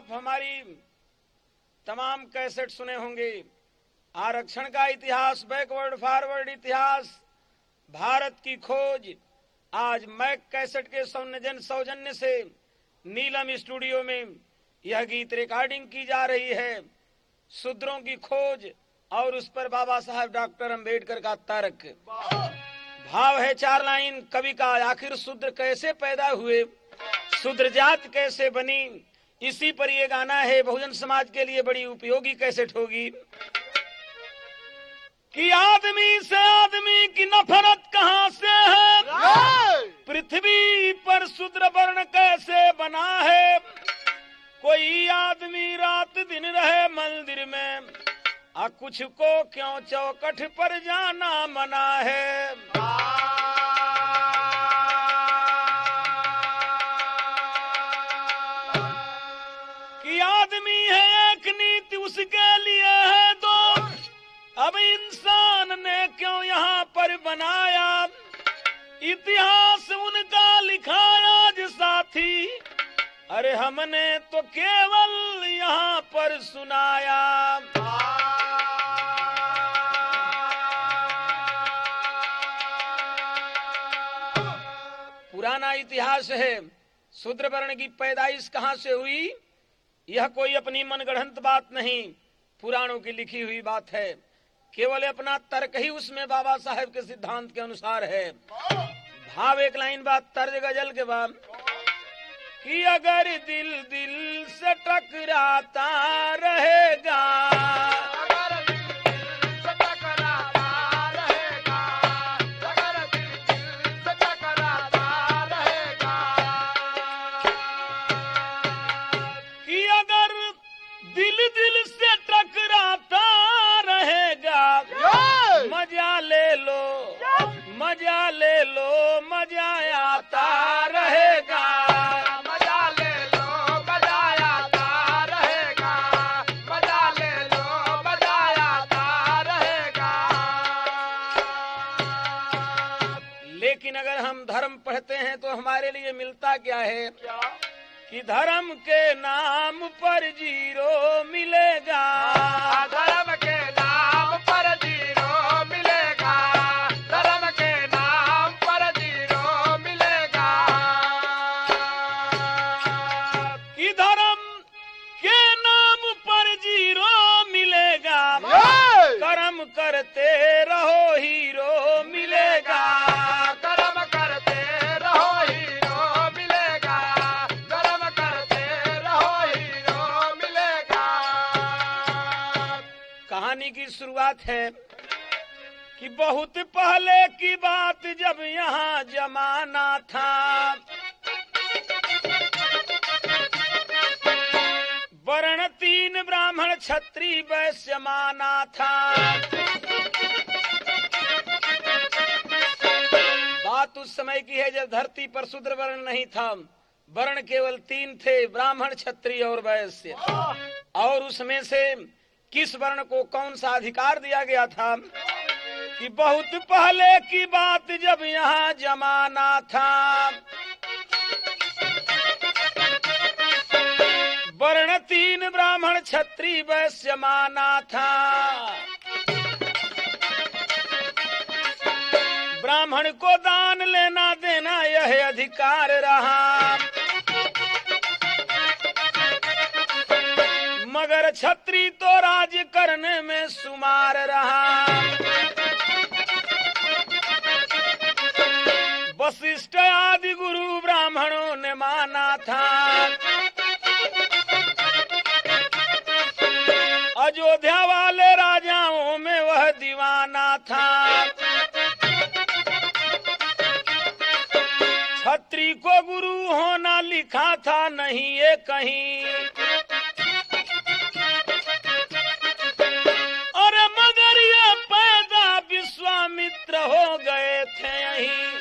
आप हमारी तमाम कैसेट सुने होंगे। आरक्षण का इतिहास, बैकवर्ड फॉरवर्ड इतिहास, भारत की खोज। आज मैक कैसेट के सौजन्य से नीलम स्टूडियो में यह गीत रिकॉर्डिंग की जा रही है। शूद्रों की खोज और उस पर बाबा साहब डॉक्टर अंबेडकर का तर्क। भाव है 4 लाइन कवि का, आखिर शूद्र कैसे पैदा हुए, शूद्र जात कैसे बनी। इसी पर यह गाना है। बहुजन समाज के लिए बड़ी उपयोगी कैसेट होगी कि आदमी से आदमी की नफरत कहां से है, पृथ्वी पर शूद्र वर्ण कैसे बना है। कोई आदमी रात दिन रहे मंदिर में, कुछ को क्यों चौखट पर जाना मना है। कि आदमी है एक नीति उसके लिए है दो, अब इंसान ने क्यों यहाँ पर बनाया। इतिहास उनका लिखाया आज साथी, अरे हमने तो केवल यहाँ पर सुनाया। पुराना इतिहास है। शूद्र वर्ण की पैदाइश कहाँ से हुई, यह कोई अपनी मनगढ़ंत बात नहीं, पुराणों की लिखी हुई बात है। केवल अपना तर्क ही उसमें बाबा साहेब के सिद्धांत के अनुसार है। भाव 1 लाइन बाद तर्ज गजल के बाद कि अगर दिल दिल से टकराता रहेगा, मजा ले लो मजा आता रहेगा। मजा ले लो मजा आता रहेगा। मजा ले लो मजा आता रहेगा। लेकिन अगर हम धर्म पढ़ते हैं तो हमारे लिए मिलता क्या है कि धर्म के नाम पर 0 मिलेगा। धर्म के नाम पर 0 मिलेगा। धर्म के नाम पर 0 मिलेगा। कि धर्म के नाम पर 0 मिलेगा। कर्म करते रहो हीरो मिलेगा। कर्म करते रहो हीरो मिलेगा। कर्म करते रहो हीरो मिलेगा। कहानी की शुरुआत है कि बहुत पहले की बात जब यहाँ जमाना था, वर्ण 3 ब्राह्मण क्षत्रिय वैश्य माना था। बात उस समय की है जब धरती पर शूद्र वर्ण नहीं था। वर्ण केवल 3 थे, ब्राह्मण क्षत्रिय और वैश्य। और उसमें से किस वर्ण को कौन सा अधिकार दिया गया था कि बहुत पहले की बात जब यहाँ जमाना था, वर्ण 3 ब्राह्मण क्षत्रिय वैश्य माना था। ब्राह्मण को दान लेना देना यह अधिकार रहा, मगर क्षत्रिय तो राज करने में शुमार रहा। वशिष्ठ आदि गुरु ब्राह्मणों ने माना था। अयोध्या वाले राजाओं में वह दीवाना था। क्षत्रिय को गुरु होना लिखा था नहीं ये कहीं, और मगर ये पैदा विश्वामित्र हो गए थे यहीं।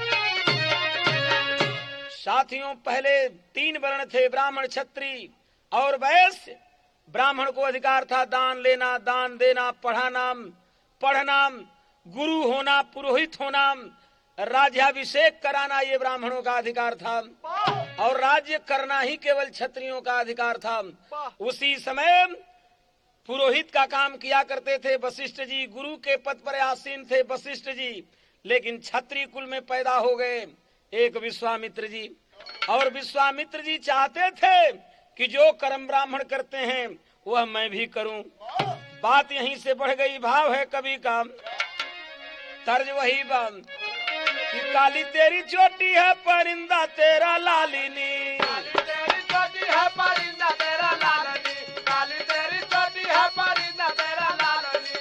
साथियों, पहले 3 वर्ण थे, ब्राह्मण क्षत्रिय और वैश्य। ब्राह्मण को अधिकार था दान लेना, दान देना, पढ़ना, गुरु होना, पुरोहित होना, राज्याभिषेक कराना, ये ब्राह्मणों का अधिकार था। और राज्य करना ही केवल क्षत्रियों का अधिकार था। उसी समय पुरोहित का काम किया करते थे वशिष्ठ जी, गुरु के पद पर आसीन थे वशिष्ठ जी, लेकिन क्षत्रिय कुल में पैदा हो गए एक विश्वामित्र जी। और विश्वामित्र जी चाहते थे कि जो कर्म ब्राह्मण करते हैं वह मैं भी करूं। बात यहीं से बढ़ गई। भाव है कवि का, तर्ज वही बात कि काली तेरी चोटी है परिंदा तेरा लालिनी, काली तेरी चोटी है परिंदा तेरा लालनी, काली तेरी चोटी है परिंदा तेरा लालनी,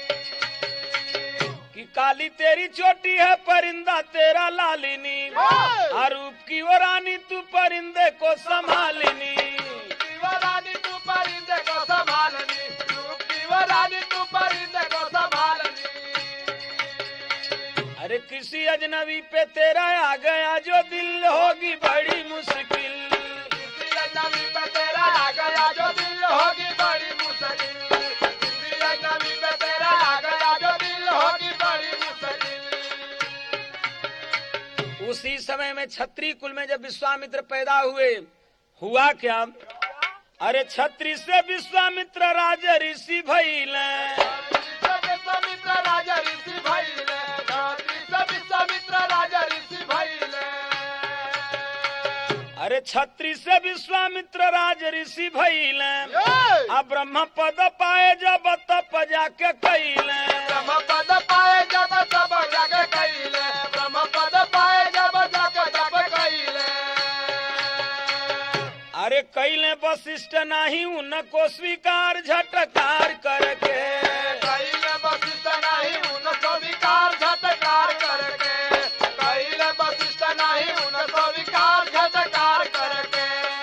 कि काली तेरी चोटी है परिंदा तेरा लालिनी, आरूप की वो रानी तू परिंदे को संभालिनी, वो रानी तू परिंदे को संभालनी, रूप की वो रानी तू परिंदे को संभालनी। अरे किसी अजनबी पे तेरा आ गया जो दिल होगी बड़ी मुश्किल, किसी अजनबी पे तेरा आ गया जो दिल होगी बड़ी मुश्किल, किसी अजनबी पे तेरा आ गया जो दिल होगी बड़ी मुश्किल। उसी समय में क्षत्रिय कुल में जब विश्वामित्र पैदा हुए, हुआ क्या? अरे क्षत्रिय से विश्वामित्र राजा ऋषि भइले, विश्वामित्र राजा ऋषि भइले, विश्वामित्र राजा ऋषि भइले। अरे क्षत्रिय से विश्वामित्र राजा ऋषि भइले, अब ब्रह्म पद पाए जब तप जाके कैले, ब्रह्म पद पाए जब तब जाके कैले, ब्रह्म पद पाए जब जाके तब कैले। अरे कैले वशिष्ठ नहीं उनको स्वीकार झटकार करके, कैले वशिष्ठ नहीं उनको विकार झटकार करके, कैले वशिष्ठ नहीं उनको विकार झटकार करके।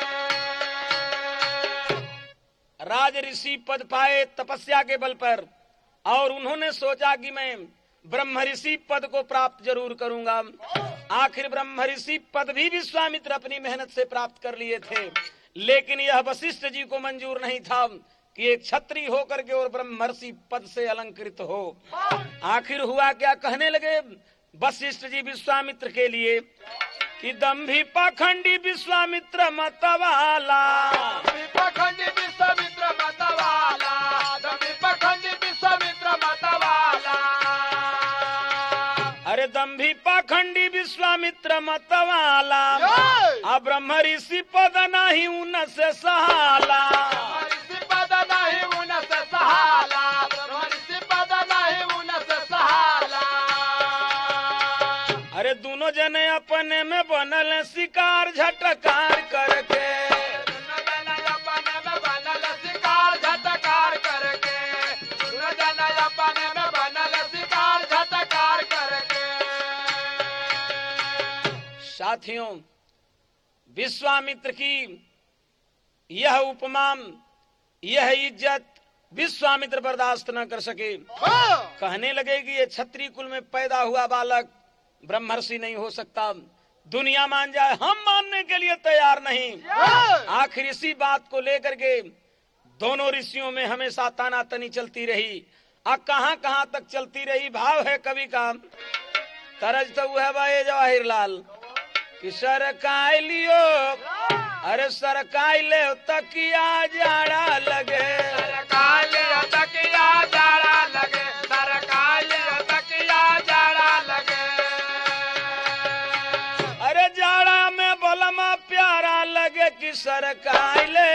राज ऋषि पद पाए तपस्या के बल पर, और उन्होंने सोचा कि मैं ब्रह्म ऋषि पद को प्राप्त जरूर करूंगा। आखिर ब्रह्म ऋषि पद भी विश्वामित्र अपनी मेहनत से प्राप्त कर लिए थे, लेकिन यह वशिष्ठ जी को मंजूर नहीं था कि एक क्षत्रिय होकर के और ब्रह्मर्षि पद से अलंकृत हो। आखिर हुआ क्या? कहने लगे वशिष्ठ जी विश्वामित्र के लिए कि दंभी पाखंडी विश्वामित्र मतवाला, पाखंडी विश्वामित्र मतवाला, दंभी पाखंडी विश्वामित्र मतवाला। अरे दंभी पाखंडी विश्वामित्र मतवाला, अब ब्रह्म ऋषि पद नहीं उनसे सहाला, ऋषि पद नहीं उनसे सहाला, ऋषि पद नहीं उनसे सहाला। अरे दोनों जने अपने में बनल शिकार झटकार करके, दोनों जने अपने में बनल शिकार झटकार करके, दोनों जने अपने में बनल शिकार झटकार करके। साथियों, विश्वामित्र की यह उपमा, यह इज्जत विश्वामित्र बर्दाश्त न कर सके। कहने लगे कि ये क्षत्रिय कुल में पैदा हुआ बालक ब्रह्मर्षि नहीं हो सकता, दुनिया मान जाए हम मानने के लिए तैयार नहीं। आखिर इसी बात को लेकर के दोनों ऋषियों में हमेशा तानातनी चलती रही। कहां कहां तक चलती रही? भाव है कवि का, तरज तो है भाई जवाहिरलाल कि सरकाई लियो, अरे सरकाई ले तकिया जाड़ा लगे, सरकाई ले तकिया जाड़ा लगे, सरकाई ले तकिया जाड़ा लगे। अरे जाड़ा में बलमा प्यारा लगे कि सरकाई ले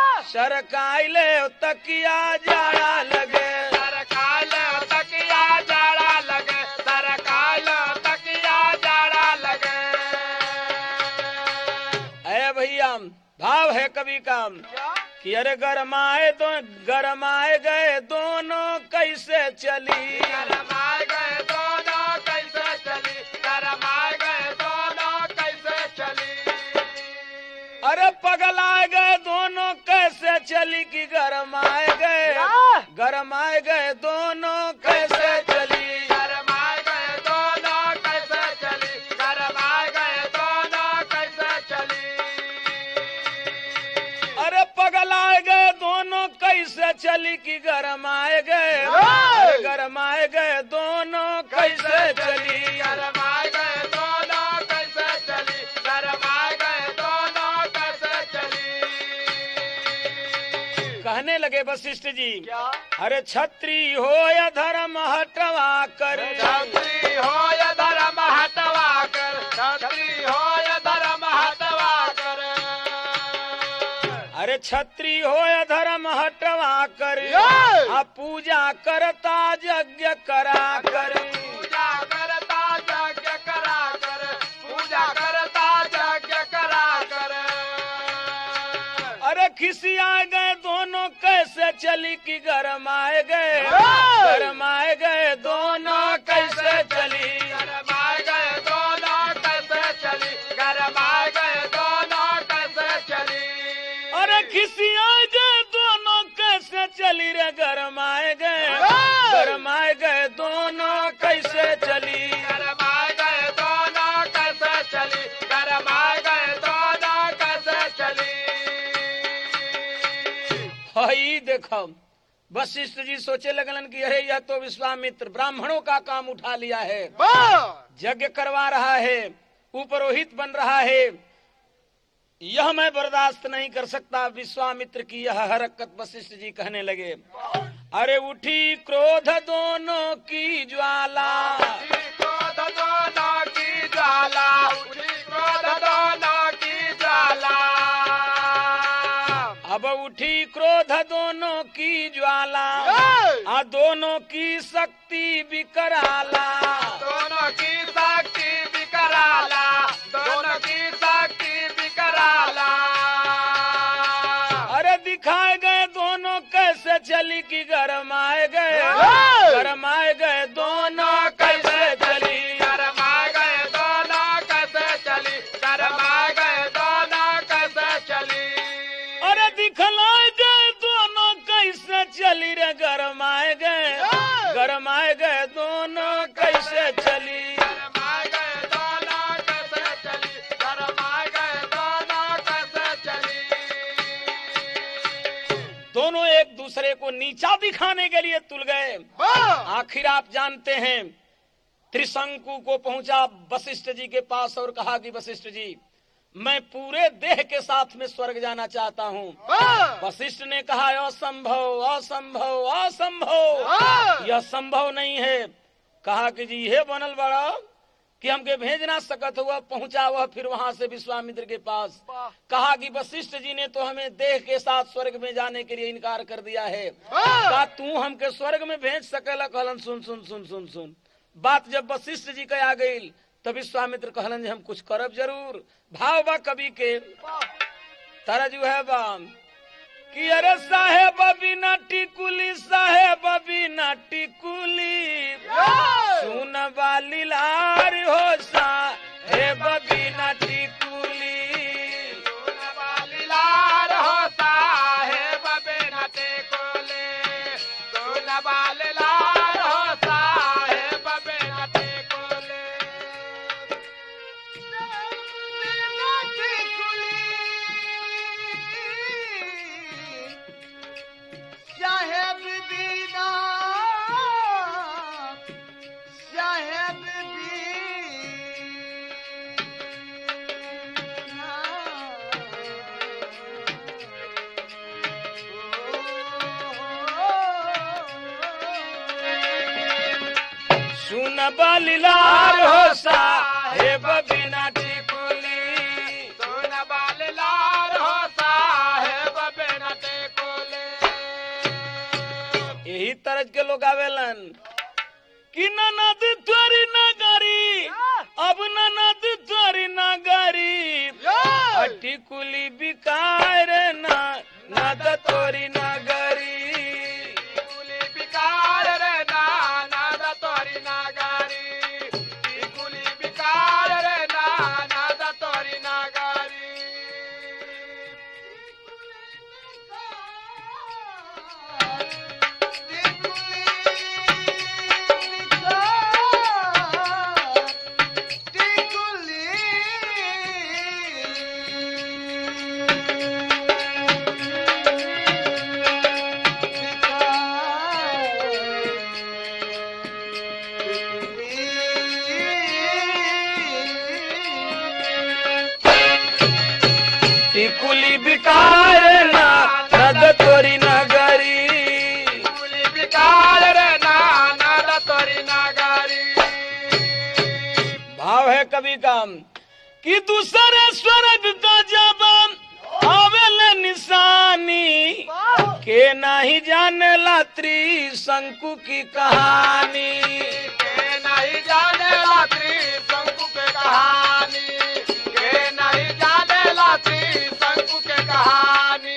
तकिया जाड़ा लगे, सरकाई ले तकिया जाड़ा लगे, सरकाई ले तकिया जाड़ा लगे। अरे भैया, भाव है कवि का कि अरे गरमाए गए दोनों कैसे चली, गरमाए गए दोनों कैसे चली, गरमाए गए दोनों कैसे चली। अरे पगलाए गए दोनों कैसे चली कि गरमाए गए दोनों कैसे चली, गरमाए गए दोनों कैसे चली, गरमाए गए दोनों कैसे चली। अरे पगलाए गए दोनों कैसे चली कि गरमाए गए दोनों कैसे चली, गरमाए गए दोनों कैसे चली, गरमाए गए दोनों कहने लगे वशिष्ठ जी, क्या अरे छत्री हो या धर्म हटवा कर, छत्री हो या धर्म हटवा कर, छत्री हो या धर्म हटवा कर, अरे छत्री हो या धर्म हटवा कर, आ पूजा करता यज्ञ करा कर, पूजा करता यज्ञ करा कर, पूजा करता यज्ञ करा कर। अरे खिसिया गए दोनों कैसे चली कि गरमाए गए, गरमाए गए दोनों कैसे चली, गरमाए गए दोनों कैसे चली, गरमाए गए दोनों कैसे चली। अरे खिसिया गए दोनों कैसे चली रे, गरमाए गए, गरमाए गए दोनों कैसे चली, गरमाए गए दोनों कैसे चली, गरमाए गए दोनों कैसे चली। हई देखो वशिष्ठ जी सोचे लगलन कि अरे यह तो विश्वामित्र ब्राह्मणों का काम उठा लिया है, यज्ञ करवा रहा है, उपरोहित बन रहा है, यह मैं बर्दाश्त नहीं कर सकता। विश्वामित्र की यह हरकत वशिष्ठ जी कहने लगे, अरे उठी क्रोध दोनों की ज्वाला, उठी क्रोध दोनों की ज्वाला, उठी क्रोध दोनों की ज्वाला, अब उठी क्रोध दोनों की ज्वाला, आ दोनों की शक्ति विकराला, दोनों की शक्ति विकराला, दोनों की शक्ति विकराला। अरे दिखाए गए दोनों कैसे चली कि गरमाए गए, गरमाए गए दोनों कैसे चली, गरमाए गए दोनों कैसे चली, गरमाए गए दोनों कैसे चली। अरे दिखलाए गए दोनों कैसे चली रे, गरमाए गए, गरमाए गए दोनों कैसे चली, गरमाए गए दोनों कैसे चली, गरमाए गए दोनों कैसे चली। दोनों एक दूसरे को नीचा दिखाने के लिए तुल गए। आखिर आप जानते हैं त्रिशंकु को पहुंचा वशिष्ठ जी के पास और कहा कि वशिष्ठ जी मैं पूरे देह के साथ में स्वर्ग जाना चाहता हूँ। वशिष्ठ ने कहा असंभव असंभव असंभव, यह संभव नहीं है। कहा कि जी ये बनल बड़ा कि हमके भेज ना सकत हुआ, पहुंचा वह फिर वहां से विश्वामित्र के पास। कहा कि वशिष्ठ जी ने तो हमें देह के साथ स्वर्ग में जाने के लिए इनकार कर दिया है, क्या तू हमके स्वर्ग में भेज सकेला? कहलन सुन सुन सुन सुन सुन। बात जब वशिष्ठ जी के आ गई तब विश्वामित्र कहलन हम कुछ करब जरूर। भाव बा कवि के तरजु है बा कि अरे साहेब बिना टिकुली, साहेब बिना टिकुली, सुन बाली लार हो साहेब बिना टिकुली, सुन बाली लार हो साहेब बिना टिकुली, सुन बाली लार हो साहेब बिना टिकुली, बिना टिकुली, साहेब बिना, साहेब सुन बाली लार हो साहेब बिना टिकुली, सुन बाली लार हो साहेब बिना टिकुली। यही तरज के लोग आवेलन कि ननद तोरी नगरी, अब ननद तोरी नगरी, टिकुली बिकार ना नद तोरी नगरी, टिकुली बिकार रे नाद तोरी नगरी, टिकुली बिकार रे नाद तोरी नगरी। टिकुली बिकार ना नद तोरी नगरी। कवि का कि दूसरे स्वर्ग का जब आवेल निशानी के नहीं जाने ला त्रिशंकु की कहानी, के नहीं जाने ला त्रिशंकु के कहानी, के नहीं जाने ला त्रिशंकु के कहानी।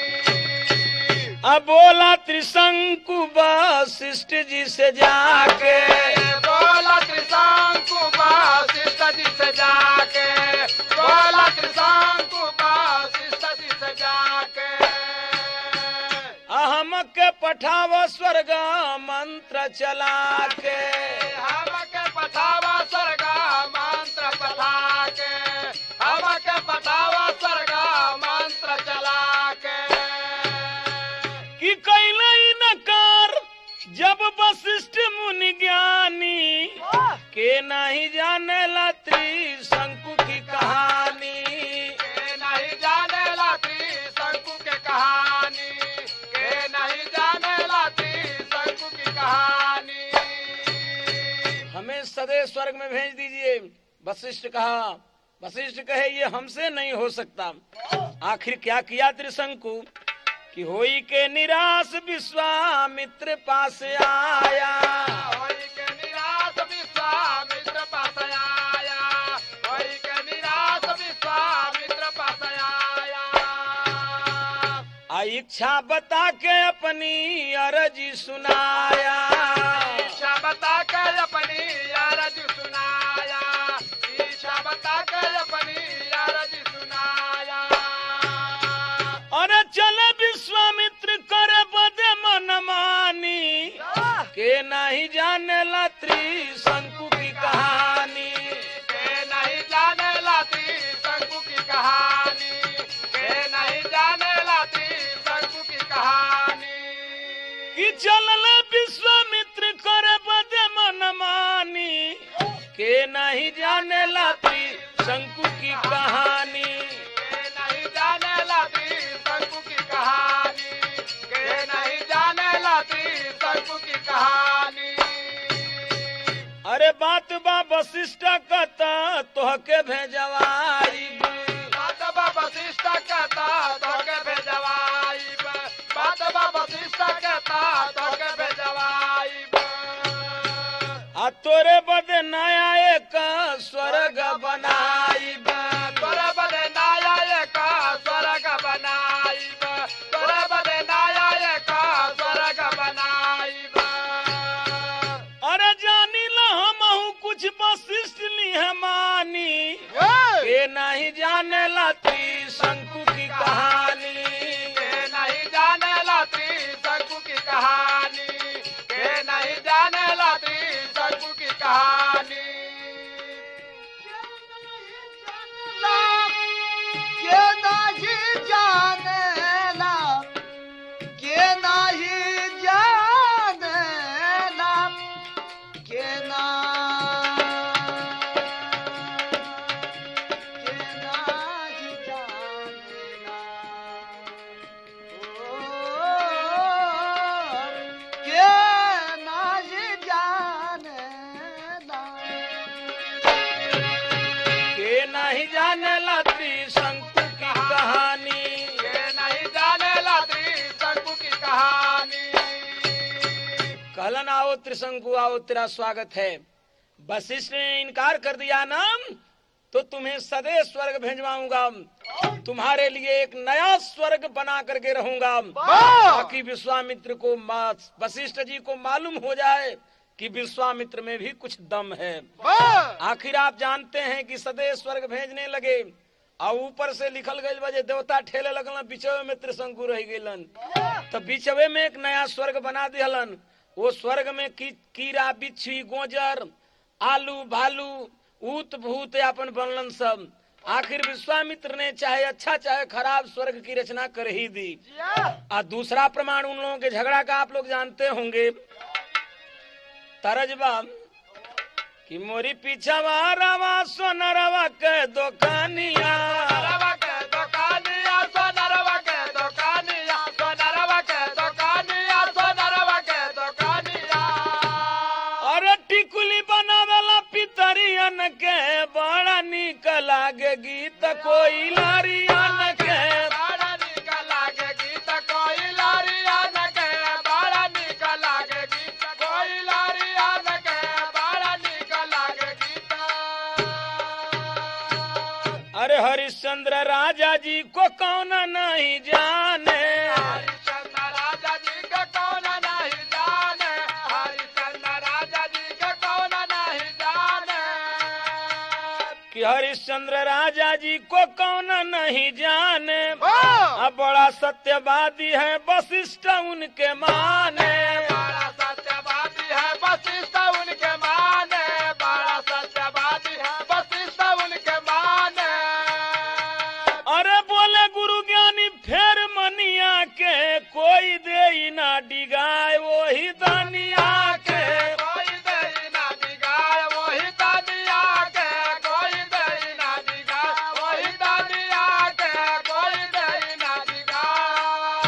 अब बोला त्रिशंकु वशिष्ठ जी से जाके, बोला त्रिशंकु वशिष्ठ जी से जाके, बोला त्रिशंकु वशिष्ठ जी से जाके। हम के पठाव स्वर्ग मंत्र चला के, हम के पठावा स्वर्ग मंत्र पठा के, हम के पठावा स्वर्ग मंत्र चला के। कि कैले नकार जब वशिष्ठ मुनि ज्ञानी के नहीं जाने ला त्रिशंकु की कहानी, के नहीं जाने ला त्रिशंकु के कहानी, के नहीं जाने ला त्रिशंकु की कहानी। हमें सदैव स्वर्ग में भेज दीजिए। वशिष्ठ कहा, वशिष्ठ कहे ये हमसे नहीं हो सकता। आखिर क्या किया त्रिशंकु कि होई के निराश विश्वामित्र पास आया, होई के निराश विश्वामित्र पास आया, होई के निराश विश्वामित्र पास आया। इच्छा बता के अपनी अर्जी सुनाया, इच्छा बता के अपनी अर्जी सुनाया, इच्छा बता के अपनी अर्जी सुनाया। और चले विश्वामित्र करे बदे मन मानी के नहीं जाने ला त्रिशंकु की कहानी, के नहीं जाने ला त्रिशंकु की कहानी, के नहीं जाने ला त्रिशंकु की कहानी। कि चलले विश्वामित्र करे बदे मन मानी के नहीं जाने ला त्रिशंकु की कहानी, के नहीं जाने ला त्रिशंकु की कहानी, के नहीं जाने ला त्रिशंकु की कहानी। अरे बात बा वशिष्ठ कता तोहके भेजवाई, बात बा वशिष्ठ कहता तोके भेजवाइब, बात बा वशिष्ठ कहता तोके भेजवाइब। आ तोरे बदे नया एक स्वर्ग बनाईब, तोरे बदे नया एक स्वर्ग बनाइब, तोरे बदे नया एक स्वर्ग बनाइब। अरे जानी ला हमहू कुछ वशिष्ठ लिह मानी के नहीं जाने ला त्रिशंकु की कहानी, के नहीं जाने ला त्रिशंकु की कहानी, के नहीं जाने ला त्रिशंकु की कहानी। के नहीं जानेला, के नहीं जानेला, के नहीं जानेला, ओ, के नहीं जानेला। के नहीं जाने ला त्रिशंकु की कहानी। के नहीं जाने ला त्रिशंकु की कहानी। कहलन आओ त्रिशंकु आओ, तेरा स्वागत है। वशिष्ठ ने इनकार कर दिया ना तो तुम्हें सदैव स्वर्ग भेजवाऊंगा, तुम्हारे लिए एक नया स्वर्ग बना करके रहूंगा, ताकि विश्वामित्र को वशिष्ठ जी को मालूम हो जाए कि विश्वामित्र में भी कुछ दम है। आखिर आप जानते हैं कि सदैव स्वर्ग भेजने लगे और ऊपर से लिखल गई वजह देवता ठेले लगल, बिचवे में त्रिशंकु रह गलन, तो बिचवे में एक नया स्वर्ग बना दिहलन। वो स्वर्ग में कीड़ा बिच्छी गोजर आलू भालू ऊत भूत अपन बनलन सब। आखिर विश्वामित्र ने चाहे अच्छा चाहे खराब स्वर्ग की रचना कर ही दी। और दूसरा प्रमाण उन लोगों के झगड़ा का आप लोग जानते होंगे। तरजबा कि मोरी पीछा रवा सोनरवा के दुकानिया, सोनरवा के दुकानिया, सोनरवा के दुकानिया, सोनरवा के दुकानिया, सोनरवा के दुकानिया। और टिकुली बनावेला पितरियन के बड़ा कोई लारियन के बड़ा निक लागे गीत कोई लारियन के बड़ा निक लागे गीत कोई लारियन के बड़ा निक लागे गीत अरे हरिश्चंद्र राजा जी को कौन नहीं जाने हरिश्चंद्र राजा जी के कौन नहीं जाने हरिश्चंद्र राजा जी के कौन नहीं जाने कि हरिश्चंद्र राजा जी को कौन नहीं जाने हाँ। अब बड़ा सत्यवादी है वशिष्ठ उनके माने बड़ा सत्यवादी है वशिष्ठ उनके माने बड़ा सत्यवादी है वशिष्ठ उनके माने अरे बोले गुरु ज्ञानी फेर मनिया के कोई दे ना डिगाए वही दानिया के कोई दई ना दिगाए वही दानिया के कोई दई ना दिगाए वही दानिया के कोई दई ना दिगाए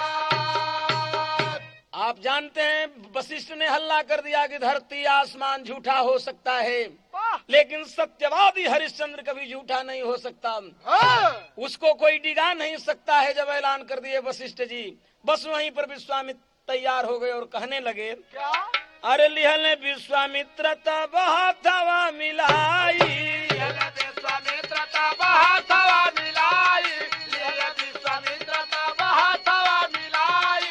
आप जानते हैं वशिष्ठ ने हल्ला कर दिया कि धरती आसमान झूठा हो सकता है लेकिन सत्यवादी हरिश्चंद्र कभी झूठा नहीं हो सकता उसको कोई डिगा नहीं सकता है। जब ऐलान कर दिए वशिष्ठ जी बस वहीं पर विश्वामित्र तैयार हो गए और कहने लगे क्या अरे लिहल विश्वामित्र तब हाथवा मिलाई विश्वामित्र तब हाथवा मिलाई विश्वामित्र तब हाथवा मिलाई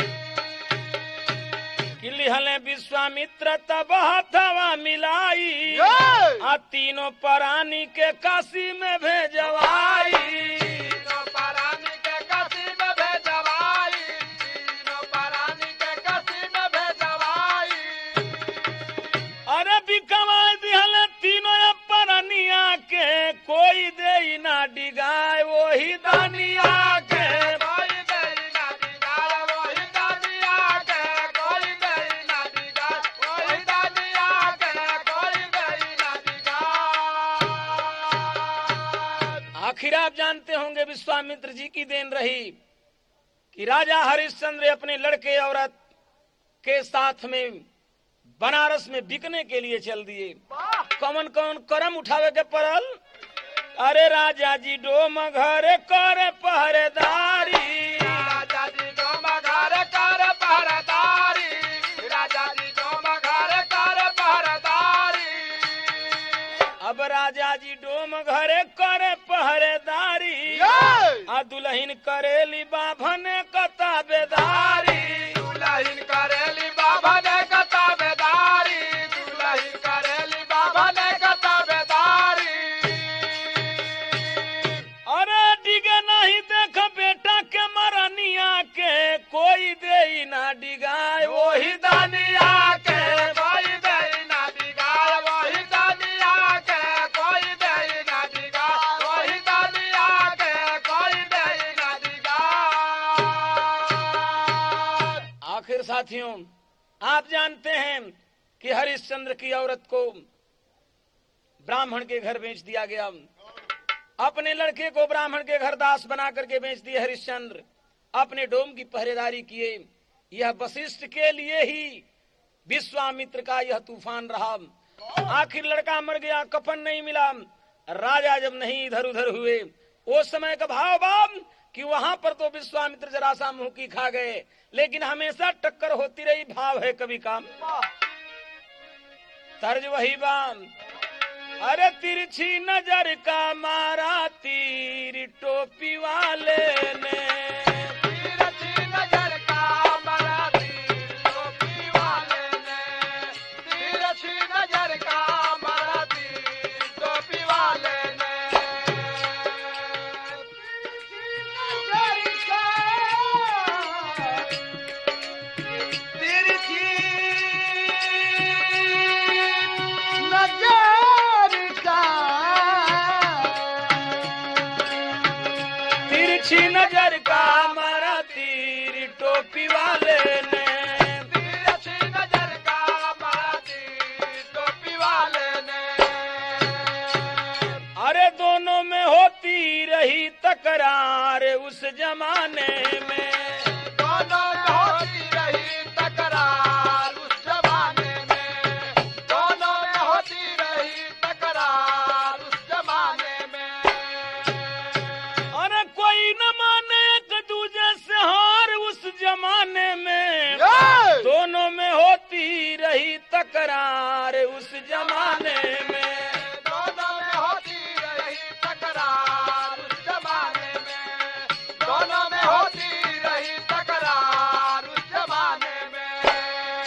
कि लिहल विश्वामित्र तब हाथवा मिलाई आ तीनों प्राणी के काशी में भेजवाई तीनों प्राणी के काशी में भेजवाई तीनों प्राणी के काशी में भेजवाई अरे बिकवा दिहल तीनों प्राणिया के कोई दे ना डिगाए वही दानिया के कोई दई ना दिगाए वही दानिया के कोई दई ना दिगाए वही दानिया के कोई दई ना दिगाए आखिर आप जानते होंगे विश्वामित्र जी की देन रही कि राजा हरिश्चंद्र अपने लड़के औरत के साथ में बनारस में बिकने के लिए चल दिए। कौन कौन करम उठावे के पड़ल अरे राजा जी डोम घर करे पहरेदारी राजा जी डोम घर कर पहरेदारी राजा जी डोम घर कर पहरेदारी अब राजा जी डोम घरे करे पहरेदारी आ दुल्हन करेली बाभन कताबेदारी दुल्हन करेली बाबा ने कताबेदारी दुल्हन करेली बाबा ने कताबेदारी अरे डिगे नहीं देख बेटा के मरनिया के कोई दे ना डिगाए वही दानिया के कोई दई ना दिगाए वही दानिया के कोई दई ना दिगाए वही दानिया के कोई दई ना दिगाए आखिर साथियों आप जानते हैं कि हरिश्चंद्र की औरत को ब्राह्मण के घर बेच दिया गया। अपने लड़के को ब्राह्मण के घर दास बना करके बेच दिए हरिश्चंद्र। अपने डोम की पहरेदारी किए। यह वशिष्ठ के लिए ही विश्वामित्र का यह तूफान रहा। आखिर लड़का मर गया, कफन नहीं मिला। राजा जब नहीं इधर उधर हुए उस समय का भाव बाप कि वहां पर तो विश्वामित्र जरा सा मुंह की खा गए, लेकिन हमेशा टक्कर होती रही। भाव है कभी काम तर्ज वही बाम। अरे तिरछी नजर का मारा तीर टोपी वाले ने तिरछी नजर का मारा तीर टोपी वाले ने तिरछी नजर का मारा तीर टोपी वाले ने तिरछी नजर का मारा तीर टोपी वाले ने तिरछी नजर का मारा तीर टोपी वाले ने अरे दोनों में होती रही तकरार उस जमाने में। दोनों में होती रही तकरार उस जमाने में दोनों में होती रही तकरार उस जमाने में तकरार उस जमाने में। दोनों में होती रही तकरार उस जमाने में, दोनों में होती रही तकरार उस जमाने में।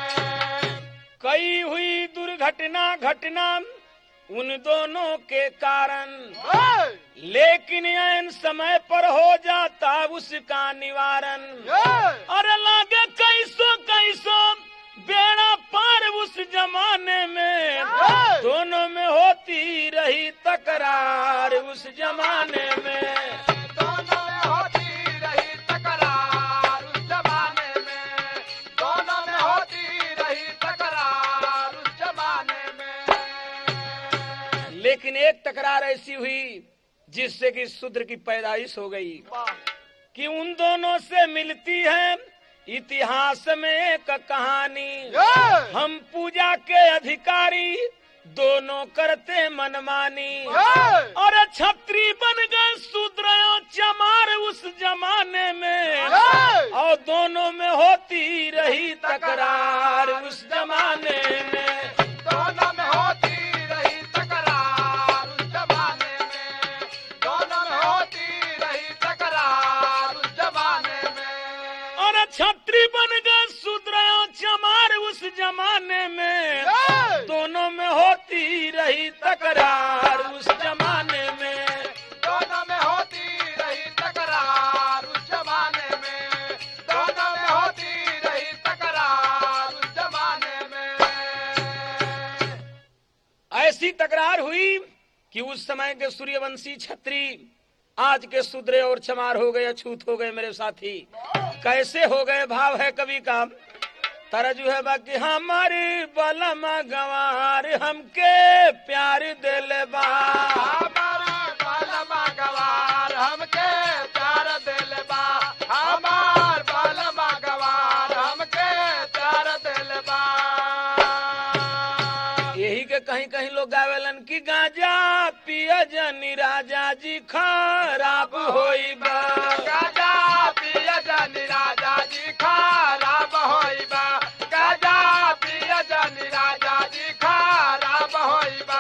कई हुई दुर्घटना घटना उन दोनों के कारण, लेकिन ऐन समय पर हो जाता उसका निवारण। अरे लागे कैसो कैसो बेड़ा पार उस जमाने में, दोनों में होती रही तकरार उस जमाने में। दोनों में होती रही तकरार उस जमाने में, दोनों में होती रही तकरार उस जमाने में। लेकिन एक तकरार ऐसी हुई जिससे कि शूद्र की पैदाइश हो गई कि उन दोनों से मिलती है इतिहास में एक कहानी। हम पूजा के अधिकारी दोनों करते मनमानी, और छत्री बन गए शूद्र और चमार उस जमाने में, और दोनों में होती रही तकरार उस जमाने में। दोनों में होती रही तकरार उस जमाने में, दोनों में होती रही तकरार उस जमाने में। और छत्री बन गए शूद्र और चमार उस जमाने में, दोनों में होती रही तकरार उस जमाने में। दोनों में होती रही तकरार उस जमाने में, दोनों में होती रही तकरार उस जमाने में। ऐसी तकरार हुई कि उस समय के सूर्यवंशी छत्री आज के शूद्र और चमार हो गए, अछूत हो गए मेरे साथी। कैसे हो गए? भाव है कवि का, तरजु है बाकी हमारी बलमा गवार हमके प्यार दिल बा। हमारा बालमा गवार हमके प्यार दिल बा, हमार बालमा गवार हमके प्यार दिल बा। यही के कहीं कहीं लोग गावेलन की गांजा पिया जनी राजा जी खराब होई बा। गाजा पिया जानी राजा जी खराब होई बा, गाजा पिया जानी राजा जी खराब होई बा।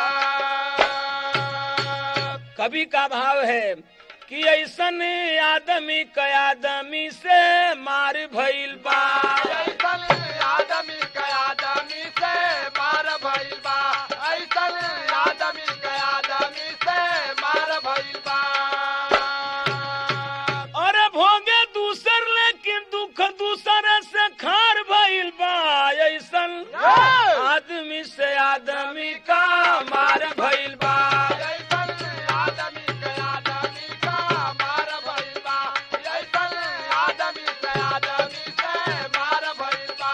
कवि का भाव है कि ऐसन आदमी क आदमी से मार भइल बा। ऐसन आदमी के आदमी से मार भइल बा, ऐसन आदमी के आदमी से मार भइल बा। और भोगे दूसर लेकिन दुख दूसरे से खार भइल बा। ऐसन आदमी से आदमी का मार भइल बा। ऐसन आदमी के आदमी का मार भइल बा, ऐसन आदमी के आदमी से मार भइल बा।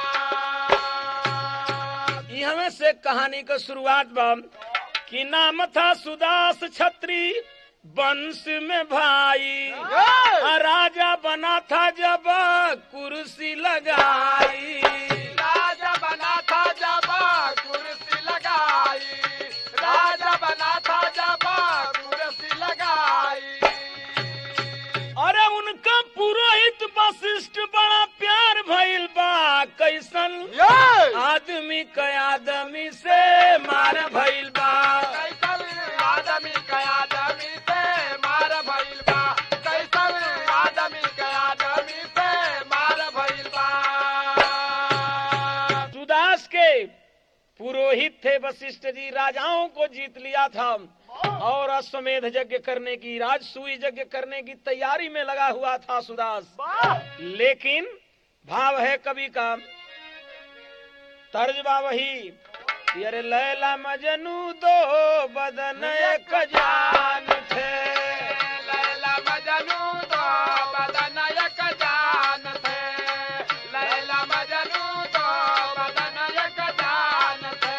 यहाँ से कहानी का शुरुआत बा कि नाम था सुदास छत्री वंश में भाई, राजा बना था जब कुर्सी लगाई। राजा बना था जब कुर्सी लगाई, राजा बना था जब कुर्सी लगाई। अरे उनका पुरोहित वशिष्ठ बड़ा प्यार भइल बा। कैसन आदमी के आदमी से मार भइल बा। कैसन आदमी के आदमी से मार भइल बा, कैसन आदमी के आदमी से मार भइल बा। सुदास के पुरोहित थे वशिष्ठ जी, राजाओं को जीत लिया था और अश्वमेध यज्ञ करने की, राजसूय यज्ञ करने की तैयारी में लगा हुआ था सुदास। लेकिन भाव है कवि का, तर्जबा वही कि अरे लैला मजनू दो बदन एक जान थे। लैला मजनू दो बदन एक जान थे, लैला मजनू दो बदन एक जान थे।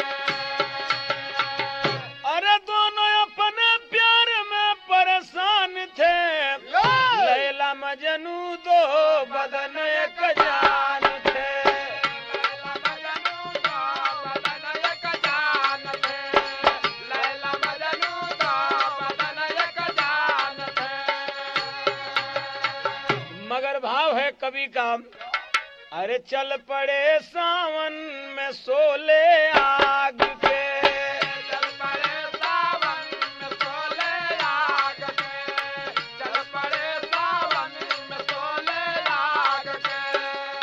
अरे दोनों अपने प्यार में परेशान थे। लैला मजनू दो बदन एक जान थे। लैला मजनू दो बदन एक जान थे, लैला मजनू दो बदन एक जान थे। मगर भाव है कवि का, अरे चल पड़े सावन में सोले आग के, चल पड़े सावन में सोले आग के, चल पड़े सावन में सोले आग के।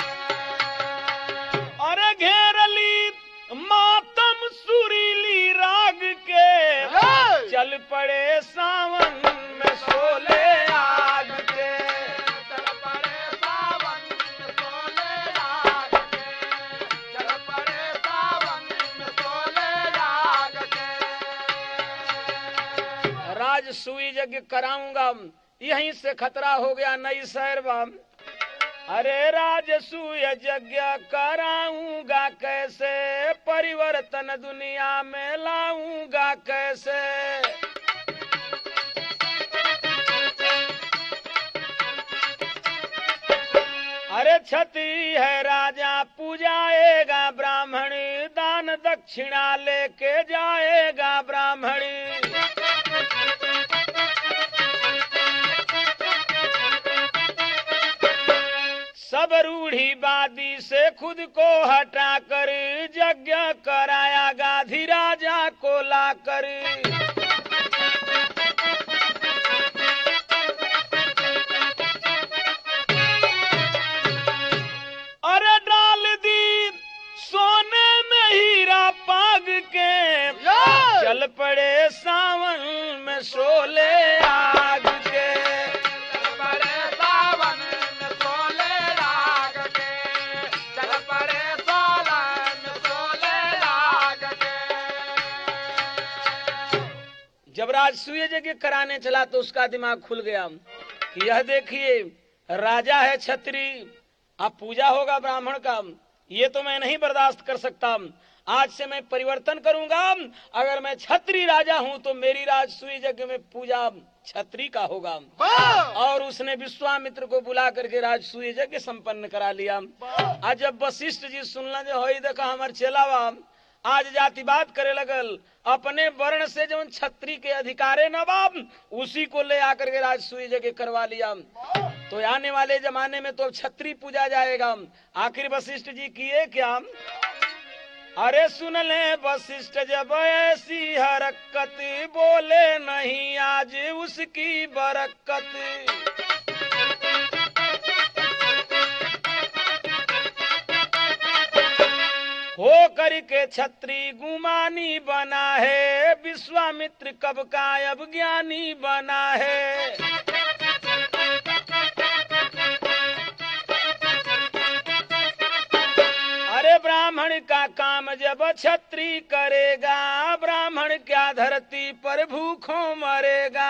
अरे घेरली मातम सुरीली राग के, चल पड़े सावन में सोले आग के। चल पड़े सावन में सोले आग के, चल पड़े सावन में सोले आग के। राजसूय यज्ञ कराऊंगा, यहीं से खतरा हो गया नई शहर बम। अरे राजसूय यज्ञ कराऊंगा कैसे, परिवर्तन दुनिया में लाऊंगा कैसे। अरे क्षत्रिय है राजा पूजाएगा ब्राह्मण, दान दक्षिणा लेके जाएगा ब्राह्मण। सब रूढ़ीवादी से खुद को हटाकर यज्ञ कराया गाधी राजा को लाकर। अरे डाल दी सोने में हीरा पाग के, चल पड़े सावन में सोले आग के। चल पड़े सावन में सोले आग के, चल पड़े सावन में सोले आग के। जब राजसूय यज्ञ कराने चला तो उसका दिमाग खुल गया कि यह देखिए राजा है क्षत्रिय, अब पूजा होगा ब्राह्मण का, ये तो मैं नहीं बर्दाश्त कर सकता। आज से मैं परिवर्तन करूंगा, अगर मैं क्षत्रिय राजा हूं तो मेरी राजसूय यज्ञ में पूजा क्षत्रिय का होगा। और उसने विश्वामित्र को बुला करके राजसूय यज्ञ संपन्न करा लिया। आज जब वशिष्ठ जी सुनला जो होई देखा हमार चेलावा आज जातिवाद करे लगल, अपने वर्ण से जो क्षत्रिय के अधिकारे नवाब उसी को ले आकर के राजसूय यज्ञ करवा लिया। तो आने वाले जमाने में तो क्षत्रिय पूजा जाएगा। आखिर वशिष्ठ जी किए क्या? अरे सुन ले वशिष्ठ जब ऐसी हरकत, बोले नहीं आज उसकी बरकत। हो करके क्षत्रिय गुमानी बना है, विश्वामित्र कब का अब ज्ञानी बना है। अरे ब्राह्मण का काम जब क्षत्रिय करेगा, ब्राह्मण क्या धरती पर भूखों मरेगा।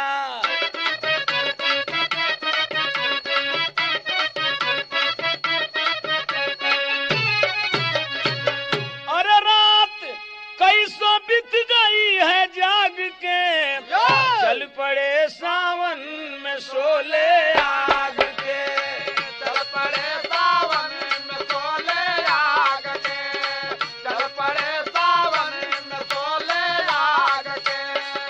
अरे रात कैसो बीत गई है जाग के, चल पड़े सावन में सोले आग के। चल पड़े सावन में सोले आग के, चल पड़े सावन में सोले आग के।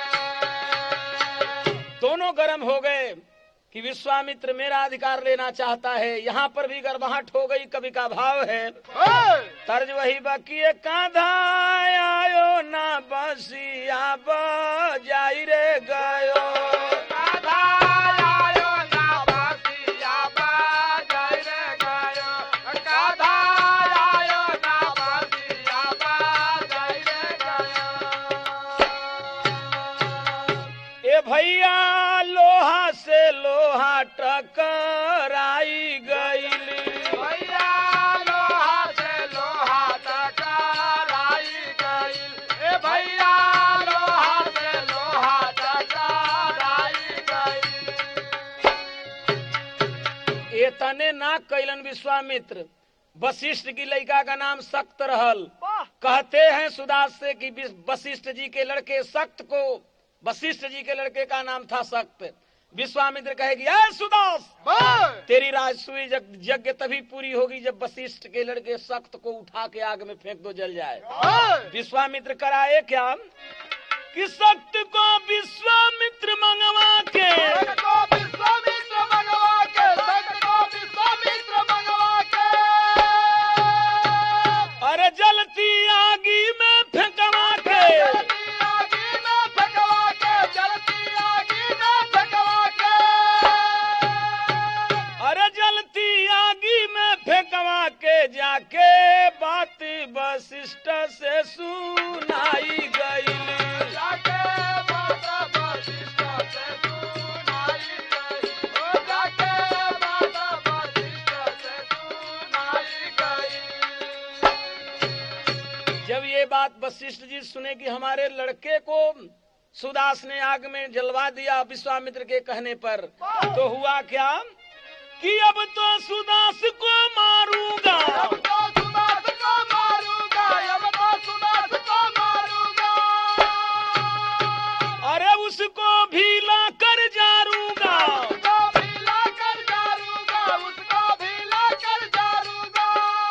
दोनों गर्म हो गए कि विश्वामित्र मेरा अधिकार लेना चाहता है। यहाँ पर भी गर्माहट हो गई, कवि का भाव है तर्ज वही बाकी कांधा आयो ना बसिया बजाई रे गयो। काधा आयो ना बासिया बाजाई रे गयो, काधा आयो ना बासिया बाजाई रे गयो। ए भैया लोहा से लोहा टकराई गईली, भैया लोहा से लोहा टकराई गईल, ए भैया लोहा से लोहा टकराई गईल। ए तने ना कैलन विश्वामित्र। वशिष्ठ की लड़का का नाम सक्त रहल। कहते हैं सुदास से कि वशिष्ठ जी के लड़के सक्त को, वशिष्ठ जी के लड़के का नाम था सक्त। विश्वामित्र कहेगी ऐ सुदास, तेरी राजसूय यज्ञ तभी पूरी होगी जब वशिष्ठ के लड़के सक्त को उठा के आग में फेंक दो, जल जाए। विश्वामित्र कराए क्या कि सक्त को विश्वामित्र मंगवा के, विश्वामित्र मंगवा के, सक्त को विश्वामित्र मंगवा के। ये बात वशिष्ठ जी सुने कि हमारे लड़के को सुदास ने आग में जलवा दिया विश्वामित्र के कहने पर, तो हुआ क्या कि अब तो सुदास को मारूंगा, अब तो सुदास को मारूंगा, अब तो सुदास को मारूंगा। अरे उसको भी ला कर जारूंगा, उसको भी लाकर जारूंगा, उसको भी लाकर जारूंगा।